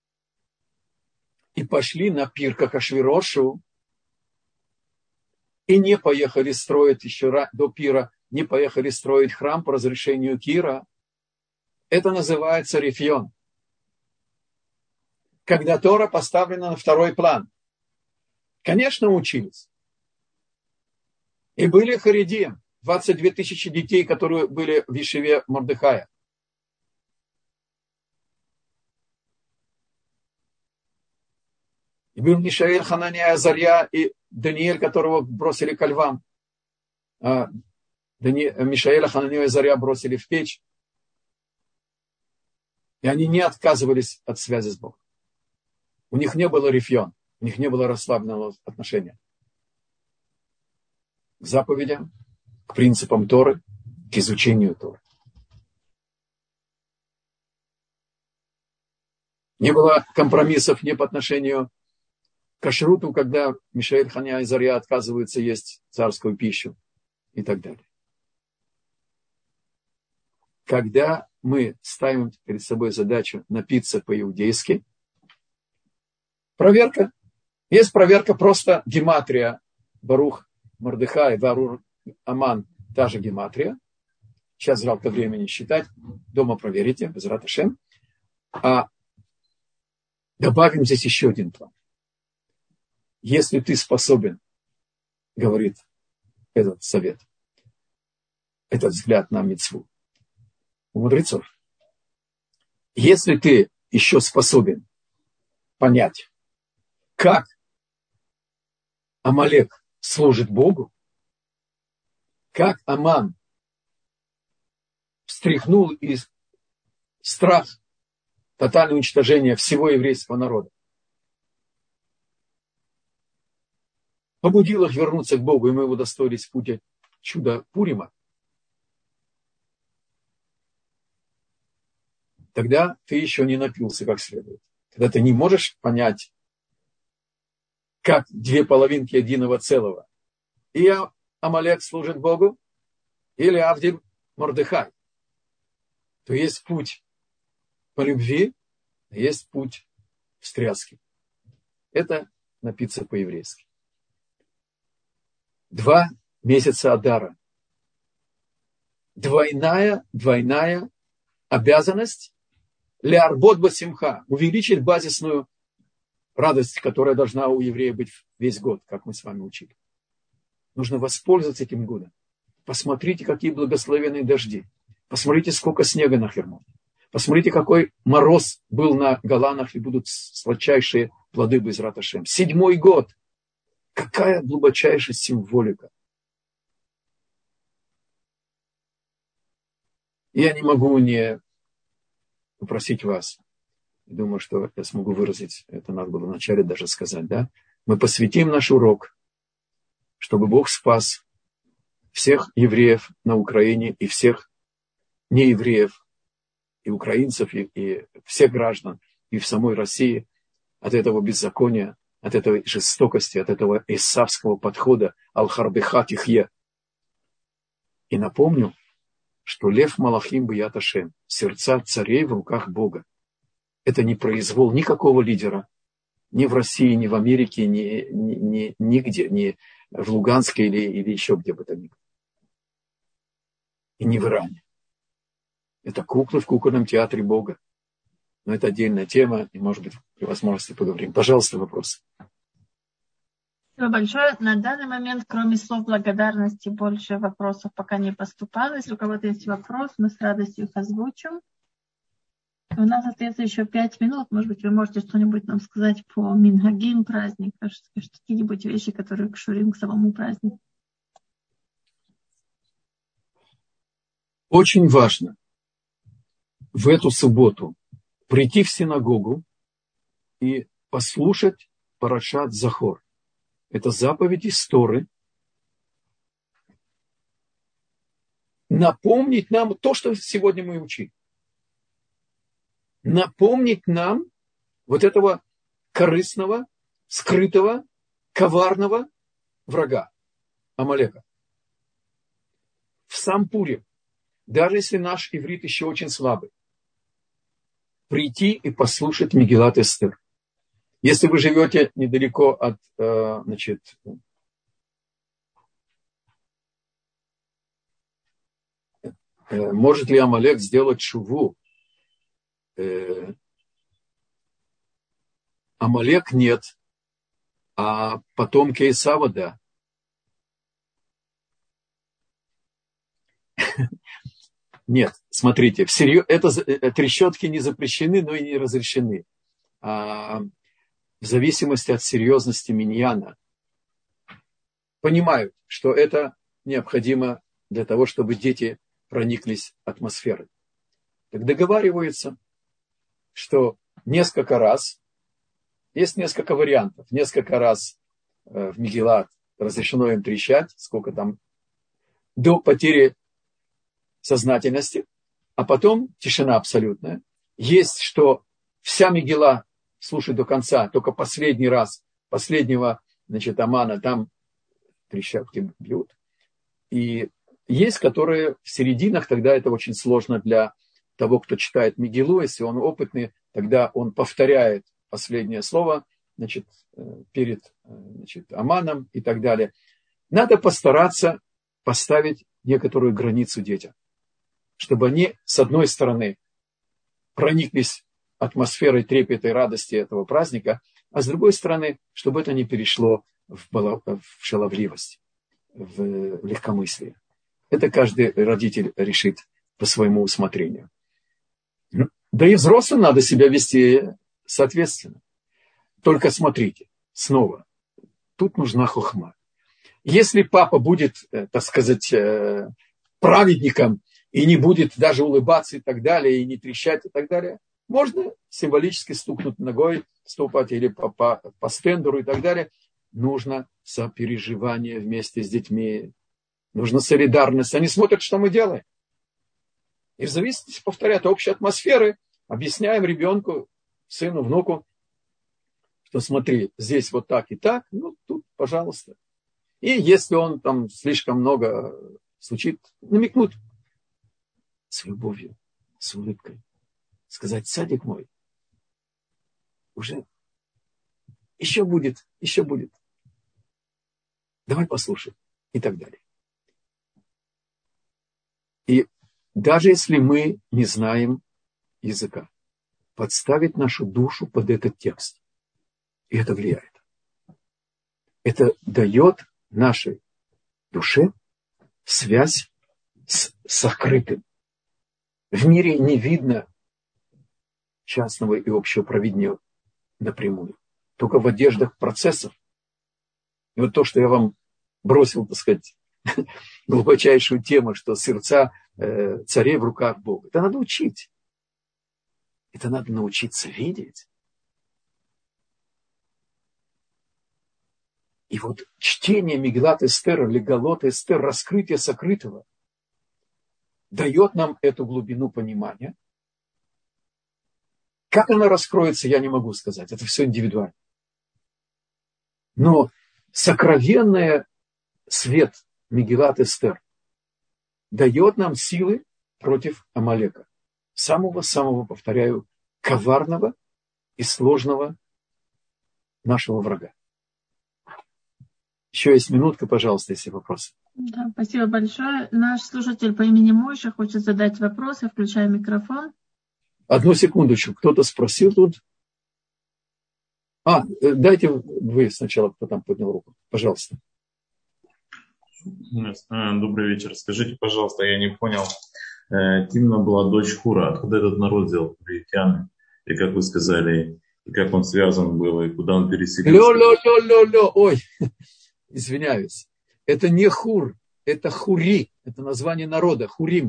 и пошли на пир к Ахашвирошу, и не поехали строить еще до пира, не поехали строить храм по разрешению Кира. Это называется рефьон. Когда Тора поставлена на второй план. Конечно, учились. И были харидим, двадцать две тысячи детей, которые были в Ешиве Мордехая. И был Мишаэль, Ханания, Азарья и Даниэль, которого бросили ко львам. А, Дани... Мишаэля, Хананию и Азарья бросили в печь. И они не отказывались от связи с Богом. У них не было рефьон, у них не было расслабленного отношения к заповедям, к принципам Торы, к изучению Торы. Не было компромиссов ни по отношению к кашруту, когда Мишаэль, Ханая и Зарья отказываются есть царскую пищу и так далее. Когда мы ставим перед собой задачу напиться по-иудейски, проверка. Есть проверка просто гематрия. Барух Мордехай, Арур Аман, та же гематрия. Сейчас жалко времени считать. Дома проверите, Безрат Ашем. А добавим здесь еще один план. Если ты способен, говорит этот совет, этот взгляд на мицву у мудрецов, если ты еще способен понять, как Амалек служит Богу, как Аман встряхнул из страх тотального уничтожения всего еврейского народа, побудил их вернуться к Богу, и мы удостоились пути чуда Пурима, тогда ты еще не напился как следует. Когда ты не можешь понять, как две половинки единого целого. И Амалек служит Богу, или Авдиль Мордехай. То есть путь по любви, а есть путь встряски. Это напиться по-еврейски. Два месяца Адара. Двойная, двойная обязанность леарбот басимха, увеличить базисную радость, которая должна у еврея быть весь год, как мы с вами учили. Нужно воспользоваться этим годом. Посмотрите, какие благословенные дожди. Посмотрите, сколько снега на Хермоне. Посмотрите, какой мороз был на Голанах, и будут сладчайшие плоды Безрат Ашем. Седьмой год. Какая глубочайшая символика. Я не могу не попросить вас. Думаю, что я смогу выразить. Это надо было вначале даже сказать, да? Мы посвятим наш урок, чтобы Бог спас всех евреев на Украине и всех неевреев, и украинцев, и, и всех граждан, и в самой России от этого беззакония, от этой жестокости, от этого исавского подхода Ал-Харбехат Ихье. И напомню, что Лев Малахим Бият Ашем, сердца царей в руках Бога. Это не произвол никакого лидера, ни в России, ни в Америке, ни, ни, ни, нигде, ни в Луганске или, или еще где бы то ни было. И не в Иране. Это куклы в кукольном театре Бога. Но это отдельная тема, и, может быть, при возможности поговорим. Пожалуйста, вопрос. Спасибо большое. На данный момент, кроме слов благодарности, больше вопросов пока не поступало. Если у кого-то есть вопрос, мы с радостью их озвучим. У нас остается еще пять минут. Может быть, вы можете что-нибудь нам сказать по Минхагим праздник, какие-нибудь вещи, которые кшурим к самому празднику. Очень важно в эту субботу прийти в синагогу и послушать Парашат Захор. Это заповедь из Торы. Напомнить нам то, что сегодня мы учили. Напомнить нам вот этого корыстного, скрытого, коварного врага Амалека. В сам Пурим, даже если наш иврит еще очень слабый, прийти и послушать Мегилат Эстер. Если вы живете недалеко от, значит, может ли Амалек сделать шуву? Амалек нет, а потомки Исава да. Нет, смотрите, всерьез, это, трещотки не запрещены, но и не разрешены. А в зависимости от серьезности миньяна понимают, что это необходимо для того, чтобы дети прониклись атмосферой. Так договариваются, что несколько раз, есть несколько вариантов, несколько раз в Мегилат разрешено им трещать, сколько там, до потери сознательности, а потом тишина абсолютная. Есть, что вся Мегила слушать до конца, только последний раз, последнего, значит, Амана, там трещотки бьют. И есть, которые в серединах, тогда это очень сложно для того, кто читает Мегилу, если он опытный, тогда он повторяет последнее слово, значит, перед, значит, Аманом и так далее. Надо постараться поставить некоторую границу детям, чтобы они, с одной стороны, прониклись атмосферой трепета и радости этого праздника, а с другой стороны, чтобы это не перешло в, бала... в шаловливость, в легкомыслие. Это каждый родитель решит по своему усмотрению. Да и взрослым надо себя вести соответственно. Только смотрите, снова, тут нужна хохма. Если папа будет, так сказать, праведником, и не будет даже улыбаться и так далее, и не трещать и так далее, можно символически стукнуть ногой, ступать или по, по, по стендеру и так далее. Нужно сопереживание вместе с детьми. Нужна солидарность. Они смотрят, что мы делаем. И в зависимости, повторяю, от общей атмосферы объясняем ребенку, сыну, внуку, что смотри, здесь вот так и так, ну тут, пожалуйста. И если он там слишком много стучит, намекнуть с любовью, с улыбкой. Сказать, садик мой, уже еще будет, еще будет. Давай послушаем. И так далее. И даже если мы не знаем языка, подставить нашу душу под этот текст. И это влияет. Это дает нашей душе связь с сокрытым. В мире не видно частного и общего провидения напрямую. Только в одеждах процессов. И вот то, что я вам бросил, так сказать, глубочайшую тему, что сердца э, царей в руках Бога. Это надо учить. Это надо научиться видеть. И вот чтение Мегилат Эстер, Легалот Эстер, раскрытие сокрытого, дает нам эту глубину понимания. Как она раскроется, я не могу сказать. Это все индивидуально. Но сокровенный свет Мегилат Эстер дает нам силы против Амалека. Самого-самого, повторяю, коварного и сложного нашего врага. Еще есть минутка, пожалуйста, если вопросы. Да, спасибо большое. Наш слушатель по имени Мойша хочет задать вопросы. Включаю микрофон. Одну секундочку. Кто-то спросил тут. А, дайте вы сначала, кто там поднял руку. Пожалуйста. Добрый вечер. Скажите, пожалуйста, я не понял. Тимна была дочь Хура. Откуда этот народ взял хуритяне? И как вы сказали, и как он связан был, и куда он переселился? Лё-лё-лё-лё-лё. Ой, извиняюсь. Это не Хур, это Хури. Это название народа, Хурим.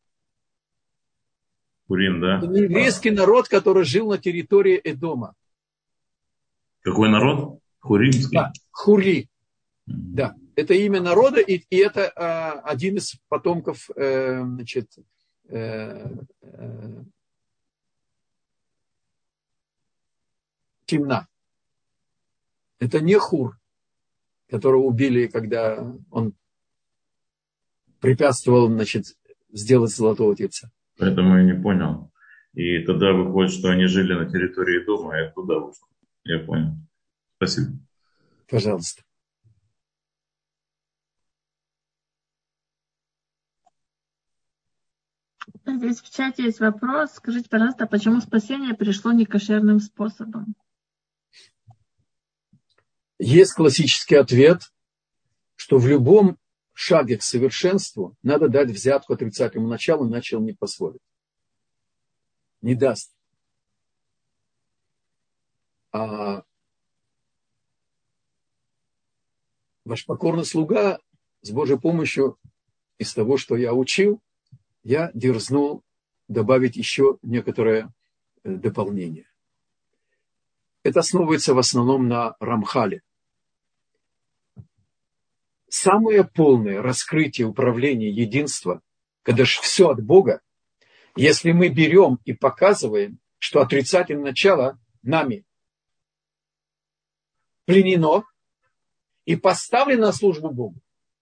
Хурим, да? Это еврейский а. народ, который жил на территории Эдома. Какой народ? Хуримский? Да, Хури. Mm-hmm. Да, это имя народа, и, и это а, один из потомков, э, значит, э, э, Тимна. Это не Хур, которого убили, когда он препятствовал, значит, сделать золотого тельца. Поэтому я не понял. И тогда выходит, что они жили на территории дома, и оттуда вышло. Я понял. Спасибо. Пожалуйста. Здесь в чате есть вопрос. Скажите, пожалуйста, почему спасение пришло некошерным способом? Есть классический ответ, что в любом шаге к совершенству надо дать взятку отрицательному началу, иначе он не позволит. Не даст. А ваш покорный слуга с Божьей помощью из того, что я учил, я дерзнул добавить еще некоторое дополнение. Это основывается в основном на Рамхале. Самое полное раскрытие управления единства, когда же все от Бога, если мы берем и показываем, что отрицательное начало нами пленено и поставлено на службу Богу.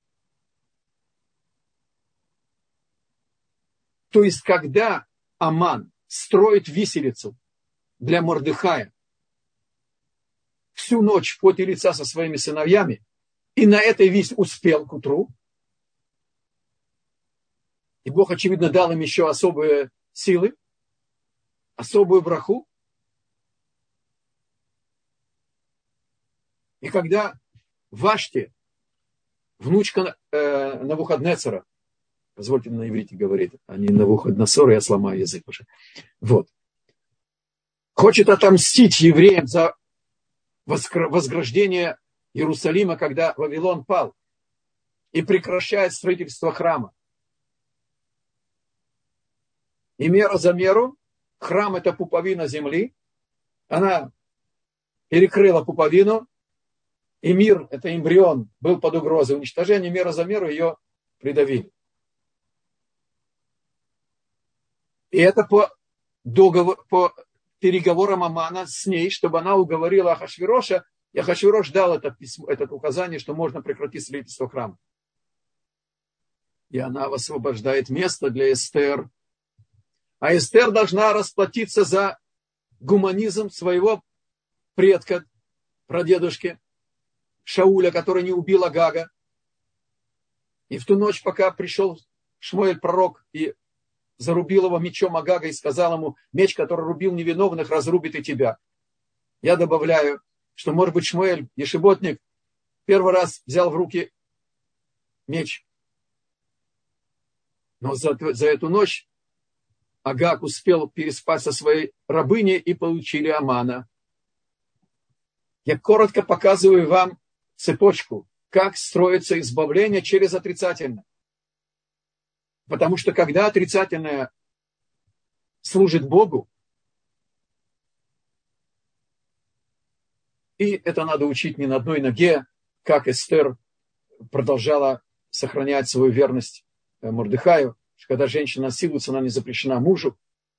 То есть, когда Аман строит виселицу для Мордехая всю ночь в поте лица со своими сыновьями, и на этой виселице успел к утру, и Бог, очевидно, дал им еще особые силы, особую браху. И когда Вашти, внучка э, Навуходнецера, позвольте на иврите говорить, а не Навуходоносор, я сломаю язык уже. Вот. Хочет отомстить евреям за возграждение Иерусалима, когда Вавилон пал, и прекращает строительство храма. И мера за меру, храм – это пуповина земли, она перекрыла пуповину, и мир, это эмбрион, был под угрозой уничтожения, мера за меру ее придавили. И это по, договор, по переговорам Амана с ней, чтобы она уговорила Ахашвироша, и Ахашвирош дал это, письмо, это указание, что можно прекратить строительство храма. И она освобождает место для Эстер. А Эстер должна расплатиться за гуманизм своего предка, прадедушки Шауля, который не убил Агага. И в ту ночь, пока пришел Шмуэль пророк и зарубил его мечом Агага и сказал ему: меч, который рубил невиновных, разрубит и тебя. Я добавляю, что, может быть, Шмуэль, ешеботник, первый раз взял в руки меч Но за, за эту ночь Агаг успел переспать со своей рабыней и получили Амана. Я коротко показываю вам цепочку, как строится избавление через отрицательное. Потому что когда отрицательное служит Богу, и это надо учить не на одной ноге, как Эстер продолжала сохранять свою верность Мордехаю, что когда женщина насилуется, она не запрещена мужу.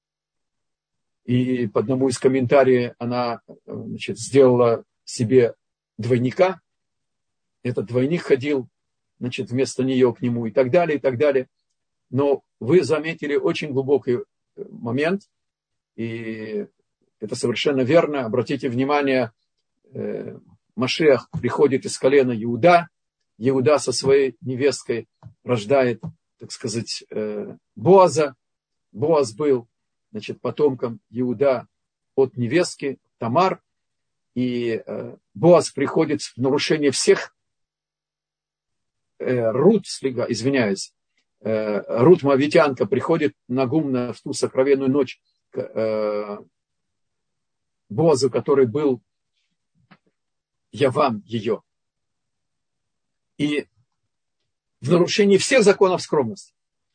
И по одному из комментариев она, значит, сделала себе двойника. Этот двойник ходил, значит, вместо нее к нему и так далее, и так далее. Но вы заметили очень глубокий момент, и это совершенно верно. Обратите внимание, Машиах приходит из колена Иуда. Иуда со своей невесткой рождает, так сказать, Боаза. Боаз был, значит, потомком Иуда от невестки Тамар. И Боаз приходит в нарушение всех. Рут, извиняюсь, Рут Моавитянка приходит на гумно в ту сокровенную ночь к Боазу, который был Явам ее. И в нарушении всех законов скромности.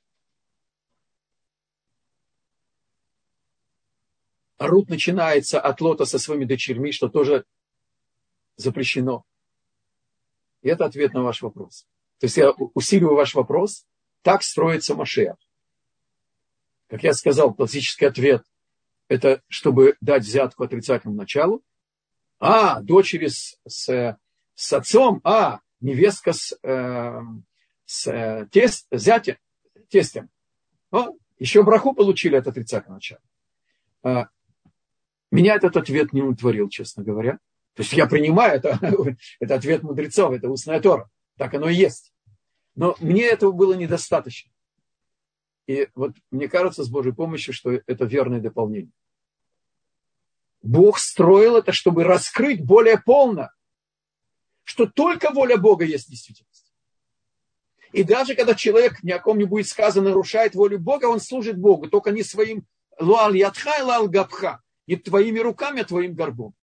А Рут начинается от Лота со своими дочерьми, что тоже запрещено. И это ответ на ваш вопрос. То есть я усиливаю ваш вопрос. Так строится Машиах. Как я сказал, классический ответ – это чтобы дать взятку отрицательному началу. А, дочери с, с, с отцом, а, невестка с, э, с тест, зятем, тестем. О, еще браху получили от отрицательного начала. А, меня этот ответ не удовлетворил, честно говоря. То есть я принимаю, это, это ответ мудрецов, это устная Тора. Так оно и есть. Но мне этого было недостаточно. И вот мне кажется, с Божьей помощью, что это верное дополнение. Бог строил это, чтобы раскрыть более полно, что только воля Бога есть действительность. И даже когда человек, ни о ком не будет сказано, нарушает волю Бога, он служит Богу, только не своим луал ядха и луал габха, не твоими руками, а твоим горбом.